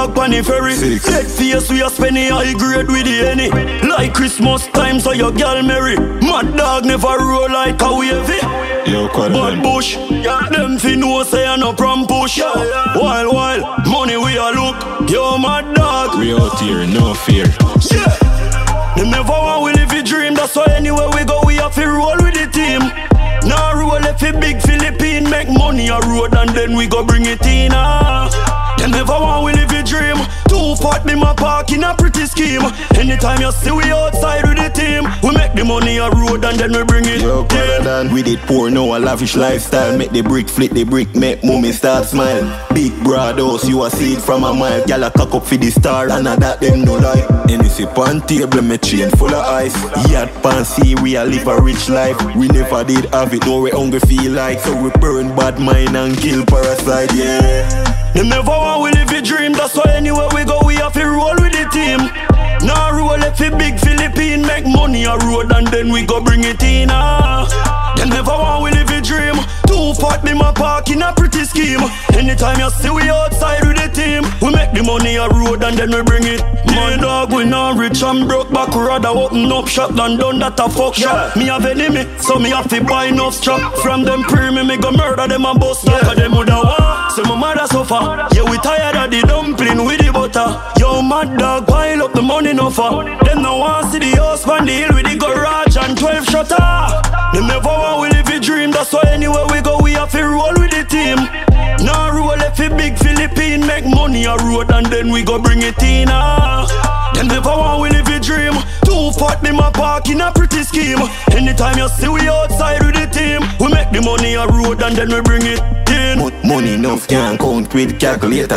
dog pan the ferry. Dead face we a spend the high grade with the henny. Like Christmas time so your girl marry. Mad dog never roll like a wavy. But bush, them fi know say I no prom push. While money we a look. Yo mad dog, we out here, no fear. Yeah. Them never want we live a dream. That's why anywhere we go we have to roll with the team. Now roll if a big Philippine make money a road and then we go bring it in. Them never want we live a dream. Too fat me my park in a pretty scheme. Anytime you see we outside with the team, we make the money a road and then we bring it in. We did poor, now a lavish lifestyle. Make the brick flip the brick, make mommy start smile. Big broad house, you a see it from a mile. Gyal a cock up for the star and a that them no like. Any sip on table, me chain full of ice. Yacht pan we a live a rich life. We never did have it, now we hungry feel like. So we burn bad mind and kill parasite, yeah. Them never want we live a dream. That's why anywhere we go we have to roll with the team. Now roll if a big Philippine make money a road and then we go bring it in. Them never want we live a dream. Too fat me my park in a pretty scheme. Anytime you see we outside with the team, we make the money a road and then we bring it. My dog we not rich and broke back. Rather open up shop than done that a fuck shop. Me have enemy, so me have to buy enough strap. From them premium me go murder them and bust like a them woulda want. So my mother suffer. Yeah we tired of the dumpling with the butter. Yo mad dog pile up the money no for. Them no want see the house on the hill with the garage and 12 shutter. Them never want we live a dream. That's why anywhere we go we have to roll with the team. Now roll if a big Philippine make money a road and then we go bring it in. Them never want we live a dream. Too fat me my park in a pretty scheme. Anytime you see we outside with the team, we make the money a road and then we bring it in. Money enough can't count with calculator.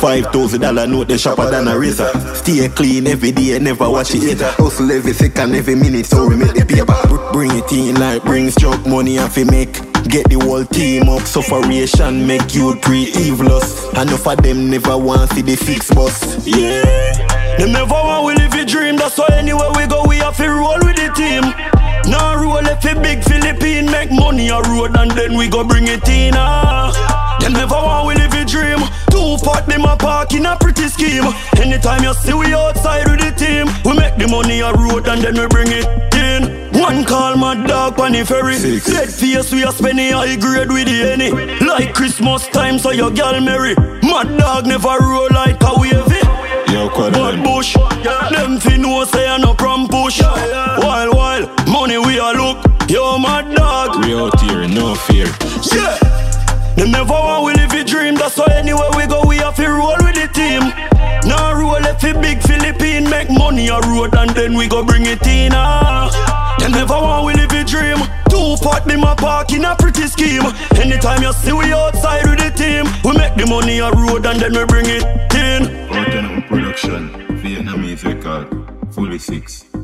$5,000 note the sharper than a razor. Stay clean every day, never watch it later. Hustle every second, every minute, so we make the paper. Bring it in like bring stroke money and fi make. Get the whole team up, sufferation make you pre-evilous. Enough of them never want see the fix bus. Yeah. Them never want we live a dream. That's why anywhere we go we have to roll with the team. Now roll if a big Philippine make money a road and then we go bring it in. Them never want we live a dream. Too fat me my park in a pretty scheme. Anytime you see we outside with the team, we make the money a road and then we bring it in. One call my dog pan the ferry. Dead face we a spend the high grade with the henny. Like Christmas time so your girl marry. Mad dog never roll like a wavy. But bush, them fi know say I no prom push. While money we a look. Yo mad dog, we out here, no fear. Yeah. Them never want we live a dream. That's why anywhere we go we have to roll with the team. Now roll if a big Philippine make money a road and then we go bring it in. Them never want we live a dream. Too fat me my park in a pretty scheme. Anytime you see we outside with the team, we make the money a road and then we bring it in. Production, Vietnamese record, fully 6.